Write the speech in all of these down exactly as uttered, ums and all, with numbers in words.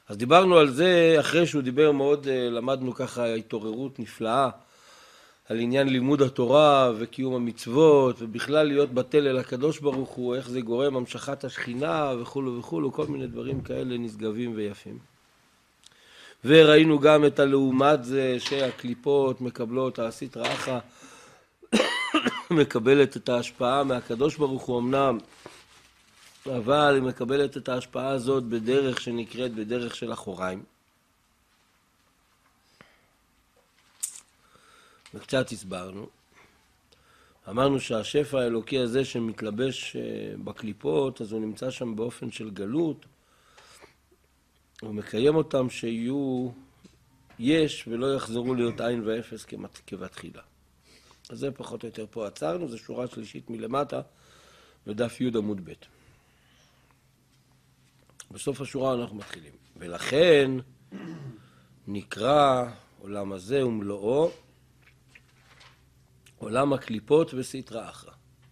אז דיברנו על זה אחרי שהוא דיבר מאוד, למדנו ככה התעוררות נפלאה על עניין לימוד התורה וקיום המצוות ובכלל להיות בטל אל הקדוש ברוך הוא, איך זה גורם המשכת השכינה וכולו וכולו, כל מיני דברים כאלה נשגבים ויפים. וראינו גם את הלעומת זה שהקליפות מקבלות, הסטרא אחרא מקבלת את ההשפעה מהקדוש ברוך הוא אמנם, אבל היא מקבלת את ההשפעה הזאת בדרך שנקראת בדרך של אחוריים. וקצת הסברנו. אמרנו שהשפע האלוקי הזה שמתלבש בקליפות, אז הוא נמצא שם באופן של גלות, הוא מקיים אותם שיהיו יש ולא יחזרו להיות עין ואפס כבתחילה. אז זה פחות או יותר פה עצרנו, זו שורה שלישית מלמטה, בדף י' עמוד ב'. בסוף השורה אנחנו מתחילים. ולכן נקרא עולם הזה ומלואו, עולם הקליפות וסטרא אחרא.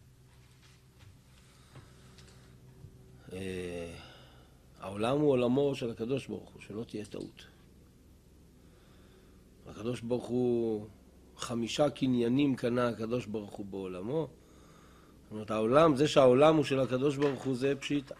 העולם הוא עולמו של הקדוש ברוך הוא, שלא תהיה טעות. הקדוש ברוך הוא, חמישה קניינים קנה הקדוש ברוך הוא בעולמו. זאת אומרת, העולם, זה שהעולם הוא של הקדוש ברוך הוא, זה פשיטה.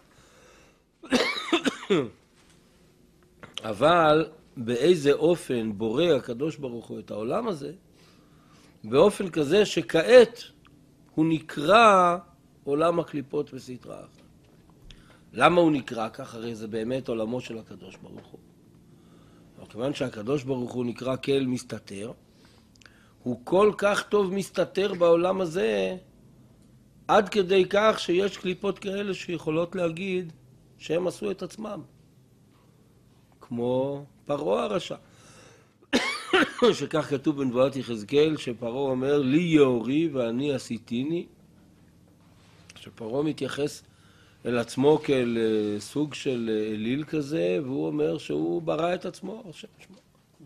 אבל באיזה אופן בורא הקדוש ברוך הוא את העולם הזה? באופן כזה שכעת הוא נקרא עולם הקליפות וסטרא אחרא. למה הוא נקרא כך? הרי זה באמת עולמו של הקדוש ברוך הוא. אבל כיוון שהקדוש ברוך הוא נקרא כאל מסתתר, הוא כל כך טוב מסתתר בעולם הזה, עד כדי כך שיש קליפות כאלה שיכולות להגיד שהם עשו את עצמם. כמו פרעה הרשע. שכך כתוב בנבואת יחזקאל, שפרעה אומר, לי יאורי ואני עשיתיני. שפרעה מתייחס אל עצמו כאל סוג של אליל כזה, והוא אומר שהוא ברא את עצמו, השם שמו.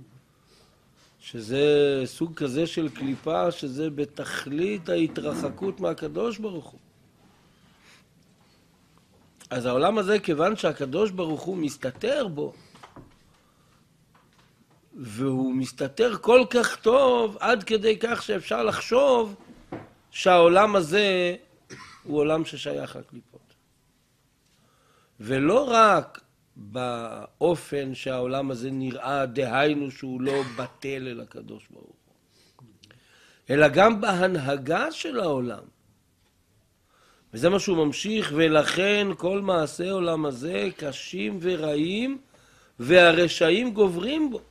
שזה סוג כזה של קליפה, שזה בתכלית ההתרחקות מהקדוש ברוך הוא. אז העולם הזה, כיוון שהקדוש ברוך הוא מסתתר בו, והוא מסתתר כל כך טוב, עד כדי כך שאפשר לחשוב שהעולם הזה הוא עולם ששייך לקליפות. ולא רק באופן שהעולם הזה נראה, דהיינו שהוא לא בטל אל הקדוש ברוך הוא, אלא גם בהנהגה של העולם. וזה מה שהוא ממשיך, ולכן כל מעשי עולם הזה קשים ורעים, והרשעים גוברים בו.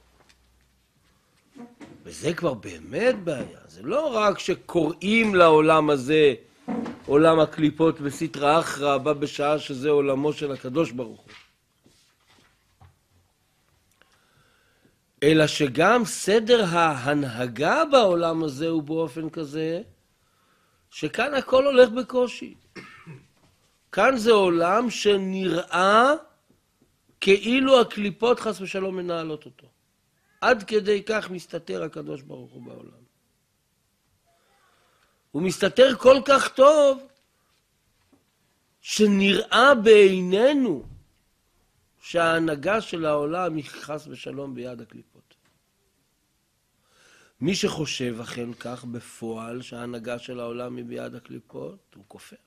וזה כבר באמת בעיה. זה לא רק שקוראים לעולם הזה עולם הקליפות וסטרא אחרא, בא בשעה שזה עולמו של הקדוש ברוך הוא. אלא שגם סדר ההנהגה בעולם הזה הוא באופן כזה, שכאן הכל הולך בקושי. כאן זה עולם שנראה כאילו הקליפות חס ושלום מנהלות אותו. עד כדי כך מסתתר הקדוש ברוך הוא בעולם. הוא מסתתר כל כך טוב, שנראה בעינינו שההנהגה של העולם היא חס ושלום ביד הקליפות. מי שחושב אכן כך בפועל שההנהגה של העולם היא ביד הקליפות, הוא כופר.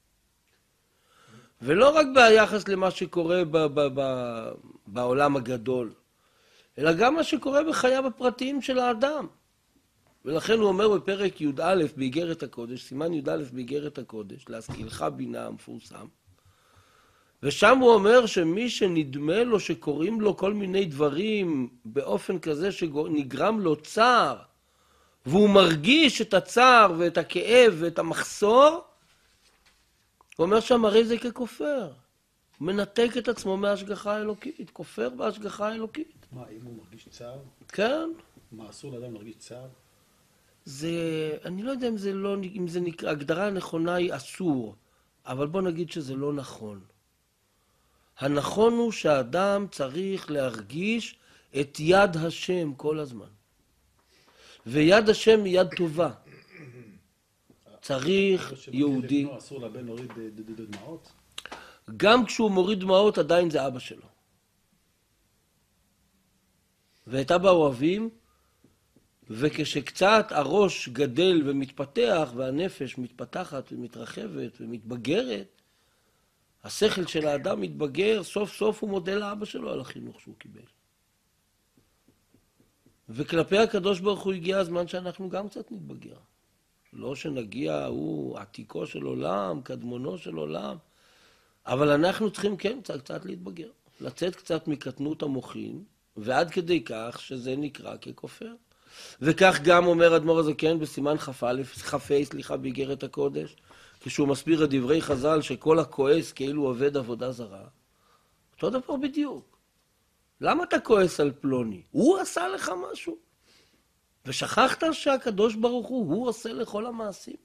ולא רק ביחס למה שקורה ב- ב- ב- בעולם הגדול, אלא גם מה שקורה בחייו הפרטיים של האדם. ולכן הוא אומר בפרק י"א באיגרת הקודש, סימן י"א באיגרת הקודש, להשכילך בינה המפורסם, ושם הוא אומר שמי שנדמה לו שקוראים לו כל מיני דברים באופן כזה שנגרם לו צער, והוא מרגיש את הצער ואת הכאב ואת המחסור, הוא אומר שם הרי זה ככופר. הוא מנתק את עצמו מההשגחה האלוקית, כופר בהשגחה האלוקית. מה, אם הוא מרגיש צער? כן. מה, אסור לאדם להרגיש צער? זה, אני לא יודע אם זה לא, אם זה נקרא, הגדרה הנכונה היא אסור, אבל בוא נגיד שזה לא נכון. הנכון הוא שהאדם צריך להרגיש את יד השם כל הזמן. ויד השם היא יד טובה. צריך יהודי. אסור לבן להוריד דמעות? גם כשהוא מוריד דמעות עדיין זה אבא שלו. והייתה בה אוהבים, וכשקצת הראש גדל ומתפתח והנפש מתפתחת ומתרחבת ומתבגרת, השכל של האדם מתבגר, סוף סוף הוא מודה לאבא שלו על החינוך שהוא קיבל. וכלפי הקדוש ברוך הוא הגיע הזמן שאנחנו גם קצת נתבגר. לא שנגיע, הוא עתיקו של עולם, קדמונו של עולם, אבל אנחנו צריכים כן קצת, קצת להתבגר, לצאת קצת מקטנות המוחין, ועד כדי כך שזה נקרא ככופר. וכך גם אומר אדמו"ר הזקן בסימן כ"א, כ"ה, סליחה, באיגרת הקודש, כשהוא מסביר את דברי חז"ל שכל הכועס כאילו עובד עבודה זרה. אותו דבר בדיוק. למה אתה כועס על פלוני? הוא עשה לך משהו. ושכחת שהקדוש ברוך הוא, הוא עושה לכל המעשים.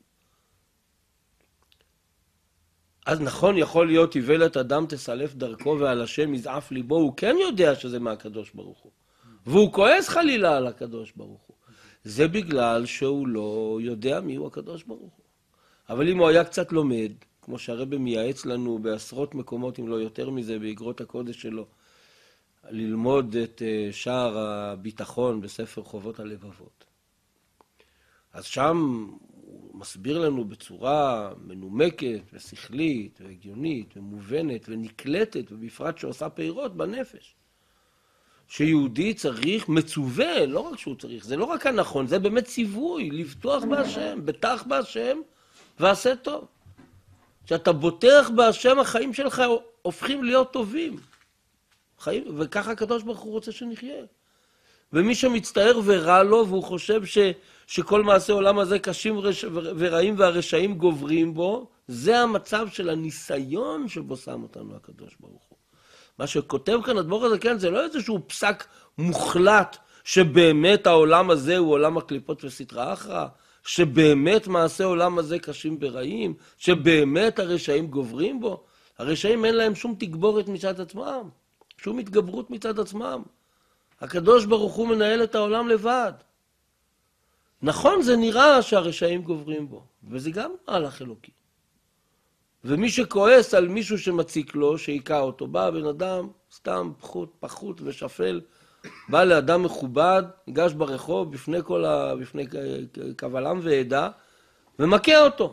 אז נכון, יכול להיות איוולת אדם תסלף דרכו ועל השם יזעף ליבו, הוא כן יודע שזה מהקדוש ברוך הוא. והוא כועס חלילה על הקדוש ברוך הוא. זה בגלל שהוא לא יודע מי הוא הקדוש ברוך הוא. אבל אם הוא היה קצת לומד, כמו שהרבא מייעץ לנו בעשרות מקומות, אם לא יותר מזה, באגרות הקודש שלו, ללמוד את שער הביטחון בספר חובות הלבבות. אז שם הוא מסביר לנו בצורה מנומקת ושכלית והגיונית ומובנת ונקלטת, ובפרט שעושה פירות בנפש. שיהודי צריך, מצווה, לא רק שהוא צריך, זה לא רק הנכון, זה באמת ציווי, לבטוח בהשם, בטח בהשם ועשה טוב. כשאתה בוטח בהשם, החיים שלך הופכים להיות טובים. חיים, וככה הקדוש ברוך הוא רוצה שנחיה. ומי שמצטער ורע לו, והוא חושב ש, שכל מעשה עולם הזה קשים ורש, ורעים והרשעים גוברים בו, זה המצב של הניסיון שבו שם אותנו הקדוש ברוך הוא. מה שכותב כאן אדמו"ר הזקן זה לא איזשהו פסק מוחלט שבאמת העולם הזה הוא עולם הקליפות וסטרא אחרא, שבאמת מעשה עולם הזה קשים ורעים, שבאמת הרשעים גוברים בו. הרשעים אין להם שום תגבורת מצד עצמם, שום התגברות מצד עצמם. הקדוש ברוך הוא מנהל את העולם לבד. נכון, זה נראה שהרשעים גוברים בו, וזה גם מהלך אלוקי. ומי שכועס על מישהו שמציק לו, שהיכה אותו, בא בן אדם, סתם פחות, פחות ושפל, בא לאדם מכובד, ניגש ברחוב בפני כל ה... בפני קבלם ועדה, ומכה אותו.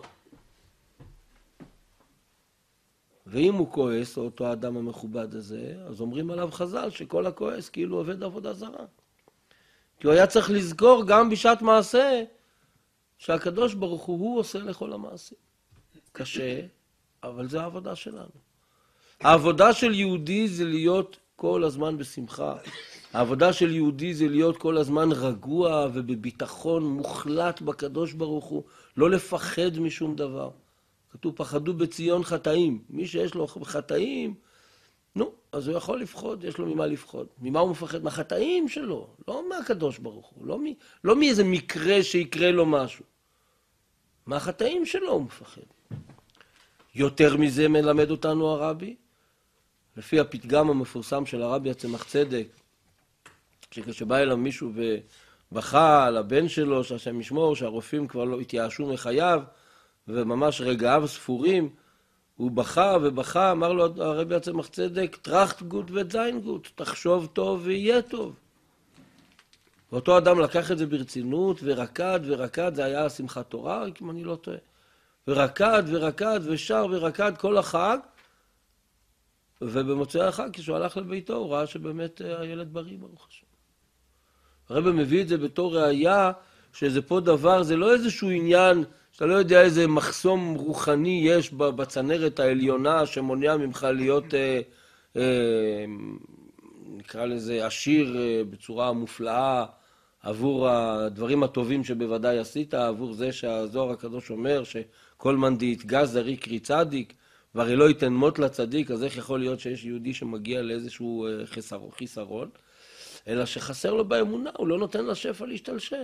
ואם הוא כועס, אותו האדם המכובד הזה, אז אומרים עליו חז"ל שכל הכועס כאילו עובד עבודה זרה. כי הוא היה צריך לזכור גם בשעת מעשה, שהקדוש ברוך הוא, הוא עושה לכל המעשים. קשה, אבל זה העבודה שלנו. העבודה של יהודי זה להיות כל הזמן בשמחה. העבודה של יהודי זה להיות כל הזמן רגוע ובביטחון מוחלט בקדוש ברוך הוא, לא לפחד משום דבר. כתוב, פחדו בציון חטאים. מי שיש לו חטאים, נו, אז הוא יכול לפחוד, יש לו ממה לפחוד. ממה הוא מפחד? מהחטאים שלו, לא מהקדוש ברוך הוא, לא, מ, לא מאיזה מקרה שיקרה לו משהו. מהחטאים שלו הוא מפחד. יותר מזה מלמד אותנו הרבי, לפי הפתגם המפורסם של הרבי הצמח צדק, שכשבא אליו מישהו ובכה על הבן שלו, שהשם ישמור, שהרופאים כבר לא התייאשו מחייו, וממש רגעיו ספורים, הוא בכה ובכה, אמר לו הרבי הצמח צדק, טראכט גוט וזיין גוט, תחשוב טוב ויהיה טוב. ואותו אדם לקח את זה ברצינות ורקד ורקד, זה היה שמחת תורה, אם אני לא טועה. ורקד ורקד ושר ורקד כל החג, ובמוצאי החג, כשהוא הלך לביתו, הוא ראה שבאמת הילד בריא, ברוך השם. הרבי מביא את זה בתור ראייה, שזה פה דבר, זה לא איזשהו עניין, שאתה לא יודע איזה מחסום רוחני יש בצנרת העליונה, שמונע ממך להיות, אה, אה, נקרא לזה, עשיר אה, בצורה מופלאה, עבור הדברים הטובים שבוודאי עשית, עבור זה שהזוהר הקדוש אומר, שכל מאן דאיתגז זרי קרי צדיק, והרי לא ייתן מות לצדיק, אז איך יכול להיות שיש יהודי שמגיע לאיזשהו חיסרון, חיסרון, אלא שחסר לו באמונה, הוא לא נותן לשפע להשתלשל.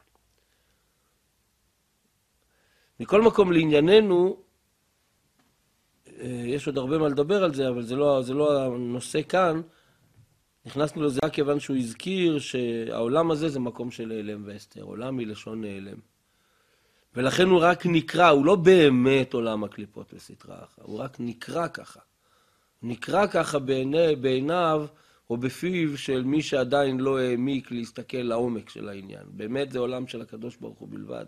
מכל מקום לענייננו, יש עוד הרבה מה לדבר על זה, אבל זה לא, זה לא הנושא כאן. נכנסנו לזה רק כיוון שהוא הזכיר שהעולם הזה זה מקום של נעלם והסתר, עולם מלשון נעלם. ולכן הוא רק נקרא, הוא לא באמת עולם הקליפות וסטרא אחרא, הוא רק נקרא ככה. נקרא ככה בעיני, בעיניו או בפיו של מי שעדיין לא העמיק להסתכל לעומק של העניין. באמת זה עולם של הקדוש ברוך הוא בלבד.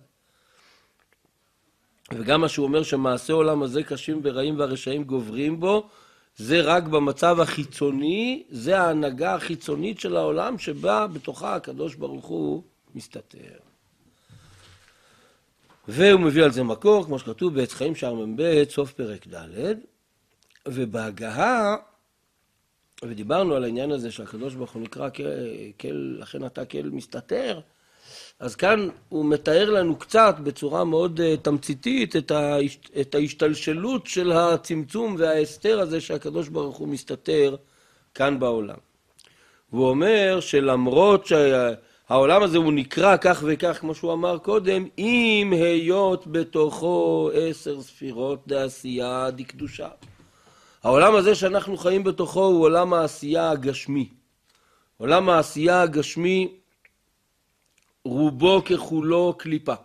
וגם מה שהוא אומר שמעשה עולם הזה קשים ורעים והרשעים גוברים בו, זה רק במצב החיצוני, זה ההנהגה החיצונית של העולם שבה בתוכה הקדוש ברוך הוא מסתתר. והוא מביא על זה מקור, כמו שכתוב בעץ חיים שער מ"ב, סוף פרק ד', ובהגהה, ודיברנו על העניין הזה שהקדוש ברוך הוא נקרא כל, לכן אתה כל מסתתר, אז כאן הוא מתאר לנו קצת בצורה מאוד תמציתית את, ההש, את ההשתלשלות של הצמצום וההסתר הזה שהקדוש ברוך הוא מסתתר כאן בעולם. והוא אומר שלמרות שהעולם הזה הוא נקרא כך וכך כמו שהוא אמר קודם, אם היות בתוכו עשר ספירות דעשייה דקדושה. העולם הזה שאנחנו חיים בתוכו הוא עולם העשייה הגשמי. עולם העשייה הגשמי רובו ככולו קליפה.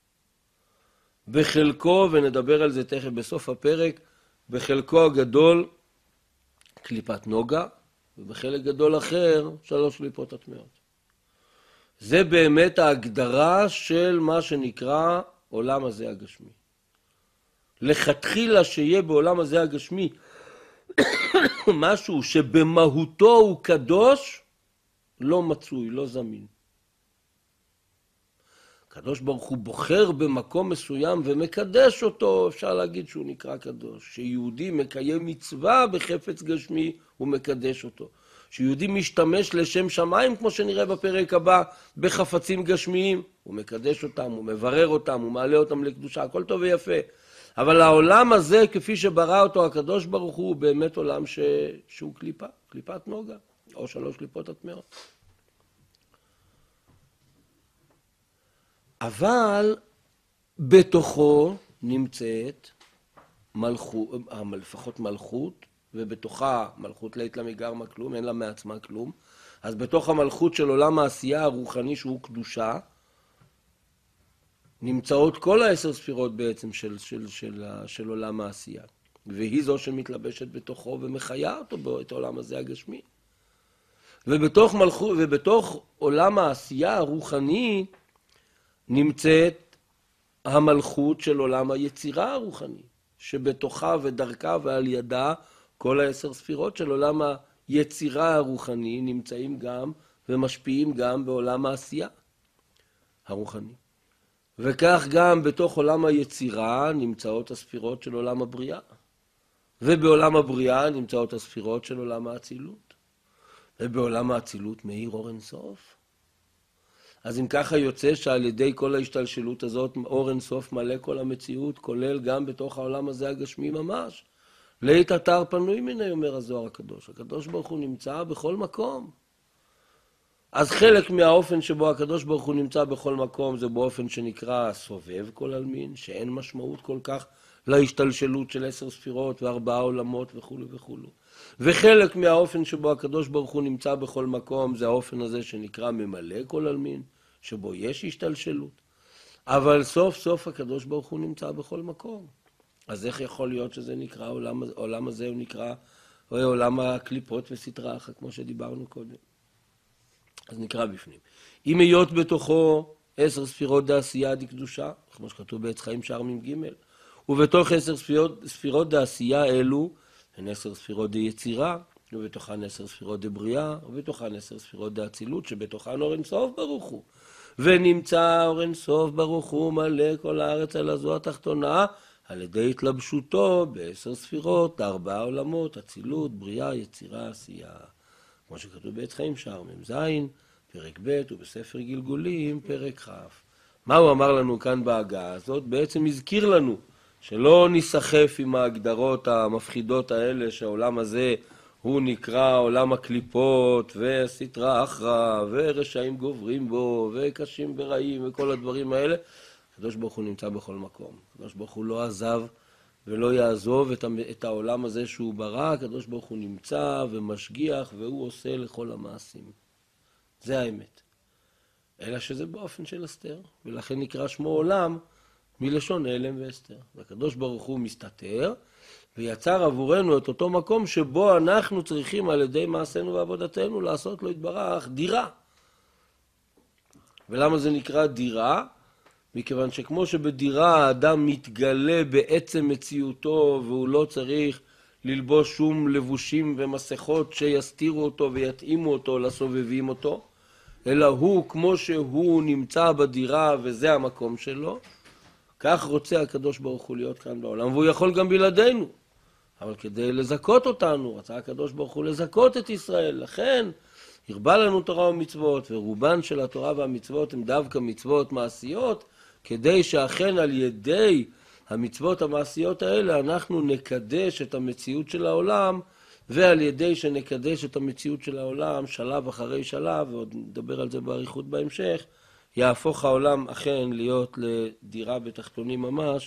בחלקו, ונדבר על זה תכף בסוף הפרק, בחלקו הגדול קליפת נוגה, ובחלק גדול אחר שלוש קליפות הטמעות. זה באמת ההגדרה של מה שנקרא עולם הזה הגשמי. לכתחילה שיהיה בעולם הזה הגשמי משהו שבמהותו הוא קדוש, לא מצוי, לא זמין. הקדוש ברוך הוא בוחר במקום מסוים ומקדש אותו, אפשר להגיד שהוא נקרא קדוש. שיהודי מקיים מצווה בחפץ גשמי, הוא מקדש אותו. שיהודי משתמש לשם שמיים, כמו שנראה בפרק הבא, בחפצים גשמיים, הוא מקדש אותם, הוא מברר אותם, הוא מעלה אותם לקדושה, הכל טוב ויפה. אבל העולם הזה, כפי שברא אותו הקדוש ברוך הוא, הוא באמת עולם ש... שהוא קליפה, קליפת נוגה, או שלוש קליפות הטמעות. אבל בתוכו נמצאת מלכות, לפחות מלכות, ובתוכה מלכות לית לה מגרמה כלום, אין לה מעצמה כלום. אז בתוך המלכות של עולם העשייה הרוחני שהוא קדושה, נמצאות כל העשר ספירות בעצם של, של, של, של עולם העשייה. והיא זו שמתלבשת בתוכו ומחיה אותו את העולם הזה הגשמי. ובתוך, מלכות, ובתוך עולם העשייה הרוחני נמצאת המלכות של עולם היצירה הרוחני, שבתוכה ודרכה ועל ידה כל העשר ספירות של עולם היצירה הרוחני נמצאים גם ומשפיעים גם בעולם העשייה הרוחני. וכך גם בתוך עולם היצירה נמצאות הספירות של עולם הבריאה. ובעולם הבריאה נמצאות הספירות של עולם האצילות. ובעולם האצילות מאיר אור אין סוף. אז אם ככה יוצא שעל ידי כל ההשתלשלות הזאת אור אין סוף מלא כל המציאות, כולל גם בתוך העולם הזה הגשמי ממש. לית אתר פנוי מני, אומר הזוהר הקדוש. הקדוש ברוך הוא נמצא בכל מקום. אז חלק מהאופן שבו הקדוש ברוך הוא נמצא בכל מקום זה באופן שנקרא סובב כל עלמין, שאין משמעות כל כך להשתלשלות של עשר ספירות וארבעה עולמות וכו' וכו'. וחלק מהאופן שבו הקדוש ברוך הוא נמצא בכל מקום זה האופן הזה שנקרא ממלא כל עלמין, שבו יש השתלשלות. אבל סוף סוף הקדוש ברוך הוא נמצא בכל מקום. אז איך יכול להיות שזה נקרא, עולם, עולם הזה הוא נקרא עולם הקליפות וסטרה אחת, כמו שדיברנו קודם. אז נקרא בפנים. אם היות בתוכו עשר ספירות דעשייה דקדושה, כמו שכתוב בעץ חיים שער מ"ג, ובתוך עשר ספירות, ספירות דעשייה אלו, הן עשר ספירות דיצירה, ובתוכן עשר ספירות דבריאה, ובתוכן עשר ספירות דאצילות, שבתוכן אור אין סוף ברוך הוא. ונמצא אור אין סוף ברוך הוא מלא כל הארץ על הזו התחתונה, על ידי התלבשותו בעשר ספירות, ארבעה עולמות, אצילות, בריאה, יצירה, עשייה. כמו שכתוב בעץ חיים שער מ"ז, פרק ב' ובספר גלגולים, פרק כ'. מה הוא אמר לנו כאן בהגעה הזאת? בעצם הזכיר לנו שלא נסחף עם ההגדרות המפחידות האלה שהעולם הזה הוא נקרא עולם הקליפות וסטרה אחרא ורשעים גוברים בו וקשים ורעים וכל הדברים האלה. הקדוש ברוך הוא נמצא בכל מקום. הקדוש ברוך הוא לא עזב ולא יעזוב את העולם הזה שהוא ברא. הקדוש ברוך הוא נמצא ומשגיח והוא עושה לכל המעשים. זה האמת. אלא שזה באופן של הסתר, ולכן נקרא שמו עולם מלשון הלם והסתר. הקדוש ברוך הוא מסתתר, ויצר עבורנו את אותו מקום שבו אנחנו צריכים על ידי מעשינו ועבודתנו לעשות לו יתברך דירה. ולמה זה נקרא דירה? מכיוון שכמו שבדירה האדם מתגלה בעצם מציאותו והוא לא צריך ללבוש שום לבושים ומסכות שיסתירו אותו ויתאימו אותו לסובבים אותו, אלא הוא כמו שהוא נמצא בדירה וזה המקום שלו, כך רוצה הקדוש ברוך הוא להיות כאן בעולם, והוא יכול גם בלעדינו. אבל כדי לזכות אותנו, רצה הקדוש ברוך הוא לזכות את ישראל, לכן הרבה לנו תורה ומצוות, ורובן של התורה והמצוות הם דווקא מצוות מעשיות, כדי שאכן על ידי המצוות המעשיות האלה אנחנו נקדש את המציאות של העולם, ועל ידי שנקדש את המציאות של העולם שלב אחרי שלב, ועוד נדבר על זה באריכות בהמשך, יהפוך העולם אכן להיות לדירה בתחתונים ממש.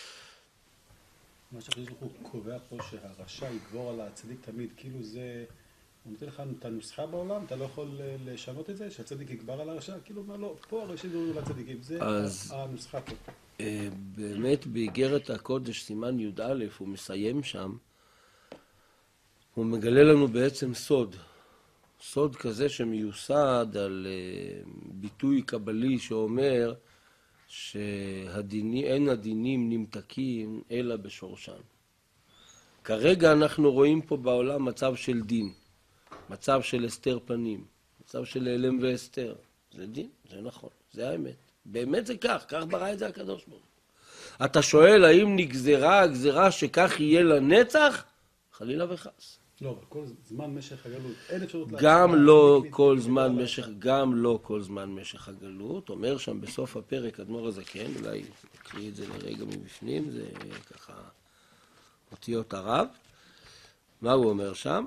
מה שהקדוש ברוך הוא קובע פה שהרשע יגבור על הצדיק תמיד, כאילו זה, הוא נותן לך את הנוסחה בעולם, אתה לא יכול לשנות את זה, שהצדיק יגבר על הרשע, כאילו מה לא, פה הרשע יגבור על הצדיקים, זה אז, הנוסחה פה. באמת באיגרת הקודש סימן י' א' הוא מסיים שם, הוא מגלה לנו בעצם סוד, סוד כזה שמיוסד על ביטוי קבלי שאומר שאין הדינים נמתקים אלא בשורשן. כרגע אנחנו רואים פה בעולם מצב של דין, מצב של הסתר פנים, מצב של העלם והסתר. זה דין, זה נכון, זה האמת. באמת זה כך, כך ברא את זה הקדוש ברוך הוא. אתה שואל האם נגזרה הגזרה שכך יהיה לנצח? חלילה וחס. לא, אבל כל זמן משך הגלות, אין אפשרות... גם לא כל זמן משך, גם לא כל זמן משך הגלות. אומר שם בסוף הפרק אדמו"ר הזקן, אולי נקריא את זה לרגע מבפנים, זה ככה אותיות הרב. מה הוא אומר שם?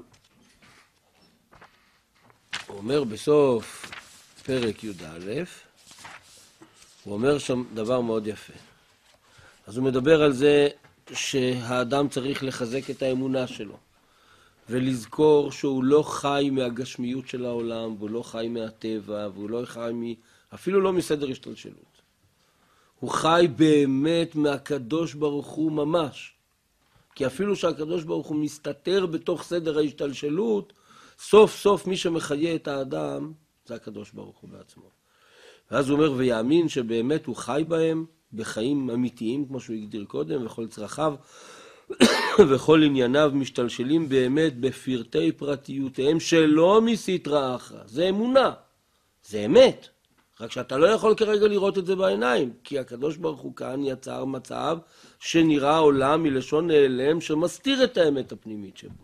הוא אומר בסוף פרק י' א', הוא אומר שם דבר מאוד יפה. אז הוא מדבר על זה שהאדם צריך לחזק את האמונה שלו. ולזכור שהוא לא חי מהגשמיות של העולם, והוא לא חי מהטבע, והוא לא חי מ... אפילו לא מסדר השתלשלות. הוא חי באמת מהקדוש ברוך הוא ממש. כי אפילו שהקדוש ברוך הוא מסתתר בתוך סדר ההשתלשלות, סוף סוף מי שמחיה את האדם זה הקדוש ברוך הוא בעצמו. ואז הוא אומר ויאמין שבאמת הוא חי בהם, בחיים אמיתיים כמו שהוא הגדיר קודם, וכל צרכיו וכל ענייניו משתלשלים באמת בפרטי פרטיותיהם שלא מסתרא אחרא. זה אמונה, זה אמת. רק שאתה לא יכול כרגע לראות את זה בעיניים, כי הקדוש ברוך הוא כאן יצר מצב שנראה עולם מלשון נעלם שמסתיר את האמת הפנימית שבו.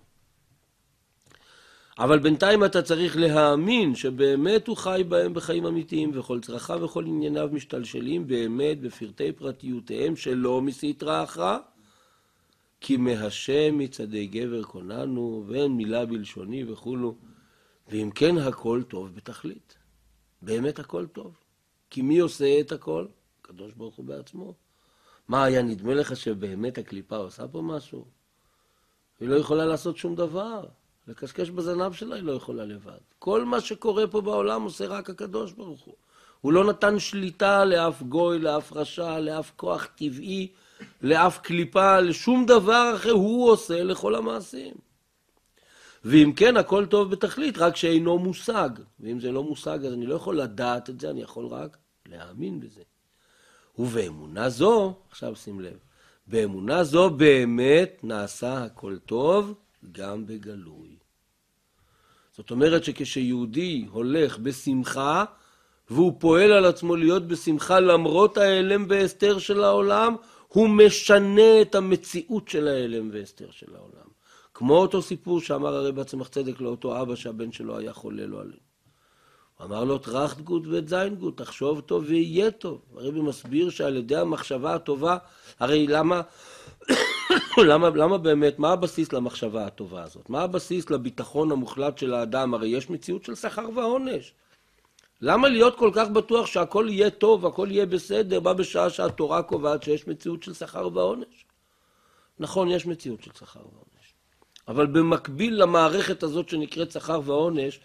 אבל בינתיים אתה צריך להאמין שבאמת הוא חי בהם בחיים אמיתיים, וכל צרכיו וכל ענייניו משתלשלים באמת בפרטי פרטיותיהם שלא מסתרא אחרא. כי מהשם מצדי גבר קוננו, ואין מילה בלשוני וכולו. ואם כן הכל טוב בתכלית. באמת הכל טוב. כי מי עושה את הכל? הקדוש ברוך הוא בעצמו. מה היה נדמה לך שבאמת הקליפה עושה פה משהו? היא לא יכולה לעשות שום דבר. לקשקש בזנב שלה היא לא יכולה לבד. כל מה שקורה פה בעולם עושה רק הקדוש ברוך הוא. הוא לא נתן שליטה לאף גוי, לאף רשע, לאף כוח טבעי, לאף קליפה, לשום דבר אחר, הוא עושה לכל המעשים. ואם כן, הכל טוב בתכלית, רק שאינו מושג. ואם זה לא מושג, אז אני לא יכול לדעת את זה, אני יכול רק להאמין בזה. ובאמונה זו, עכשיו שים לב, באמונה זו באמת נעשה הכל טוב גם בגלוי. זאת אומרת שכשיהודי הולך בשמחה, והוא פועל על עצמו להיות בשמחה למרות ההלם והסתר של העולם, הוא משנה את המציאות של ההלם והסתר של העולם. כמו אותו סיפור שאמר הרב צמח צדק לאותו אבא שהבן שלו היה חולה לו עלינו. הוא אמר לו, טראכט גוט וזיין גוט, תחשוב טוב ויהיה טוב. הרב מסביר שעל ידי המחשבה הטובה, הרי למה, למה, למה באמת, מה הבסיס למחשבה הטובה הזאת? מה הבסיס לביטחון המוחלט של האדם? הרי יש מציאות של שכר ועונש. למה להיות כל כך בטוח שהכל יהיה טוב, הכל יהיה בסדר, בא בשעה שהתורה קובעת שיש מציאות של שכר ועונש? נכון, יש מציאות של שכר ועונש. אבל במקביל למערכת הזאת שנקראת שכר ועונש,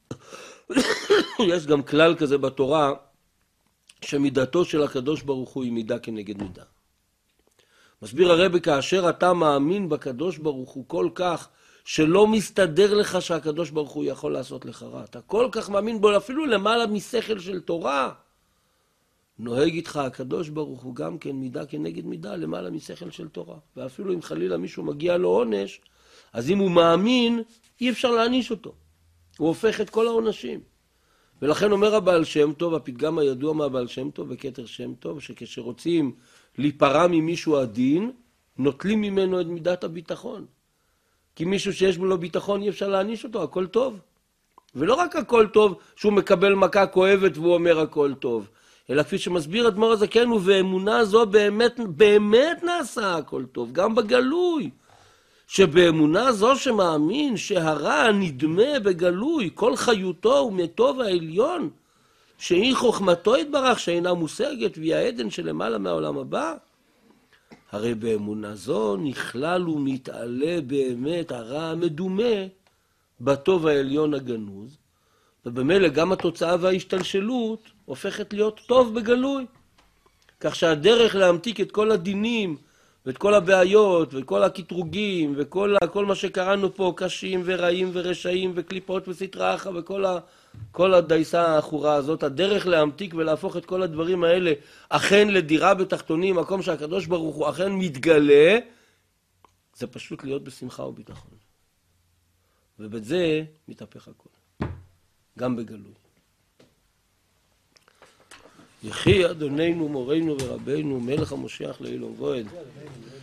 יש גם כלל כזה בתורה, שמידתו של הקדוש ברוך הוא היא מידה כנגד מידה. מסביר הרב, כאשר אתה מאמין בקדוש ברוך הוא כל כך, שלא מסתדר לך שהקדוש ברוך הוא יכול לעשות לך רע. אתה כל כך מאמין בו, אפילו למעלה משכל של תורה. נוהג איתך הקדוש ברוך הוא גם כן מידה כנגד מידה, למעלה משכל של תורה. ואפילו אם חלילה מישהו מגיע לו עונש, אז אם הוא מאמין, אי אפשר להעניש אותו. הוא הופך את כל העונשים. ולכן אומר הבעל שם טוב, הפתגם הידוע מהבעל שם טוב בכתר שם טוב, שכשרוצים להיפרע ממישהו הדין, נוטלים ממנו את מידת הביטחון. כי מישהו שיש בו לו ביטחון אי אפשר להעניש אותו, הכל טוב. ולא רק הכל טוב שהוא מקבל מכה כואבת והוא אומר הכל טוב, אלא כפי שמסביר אדמו"ר הזקן, ובאמונה זו באמת, באמת נעשה הכל טוב, גם בגלוי. שבאמונה זו שמאמין שהרע נדמה בגלוי, כל חיותו הוא מטוב העליון, שהיא חוכמתו יתברך שאינה מושגת, והיא העדן שלמעלה מהעולם הבא. הרי באמונה זו נכלל ומתעלה באמת הרע המדומה בטוב העליון הגנוז, ובמילא גם התוצאה וההשתלשלות הופכת להיות טוב בגלוי. כך שהדרך להמתיק את כל הדינים ואת כל הבעיות ואת כל הקטרוגים וכל כל מה שקראנו פה, קשים ורעים ורשעים וקליפות וסטרא אחרא וכל ה, כל הדייסה האחורה הזאת, הדרך להמתיק ולהפוך את כל הדברים האלה אכן לדירה בתחתונים, מקום שהקדוש ברוך הוא אכן מתגלה, זה פשוט להיות בשמחה וביטחון. ובזה מתהפך הכל, גם בגלוי. יחי אדוננו מורנו ורבנו מלך המשיח לעילום ועד.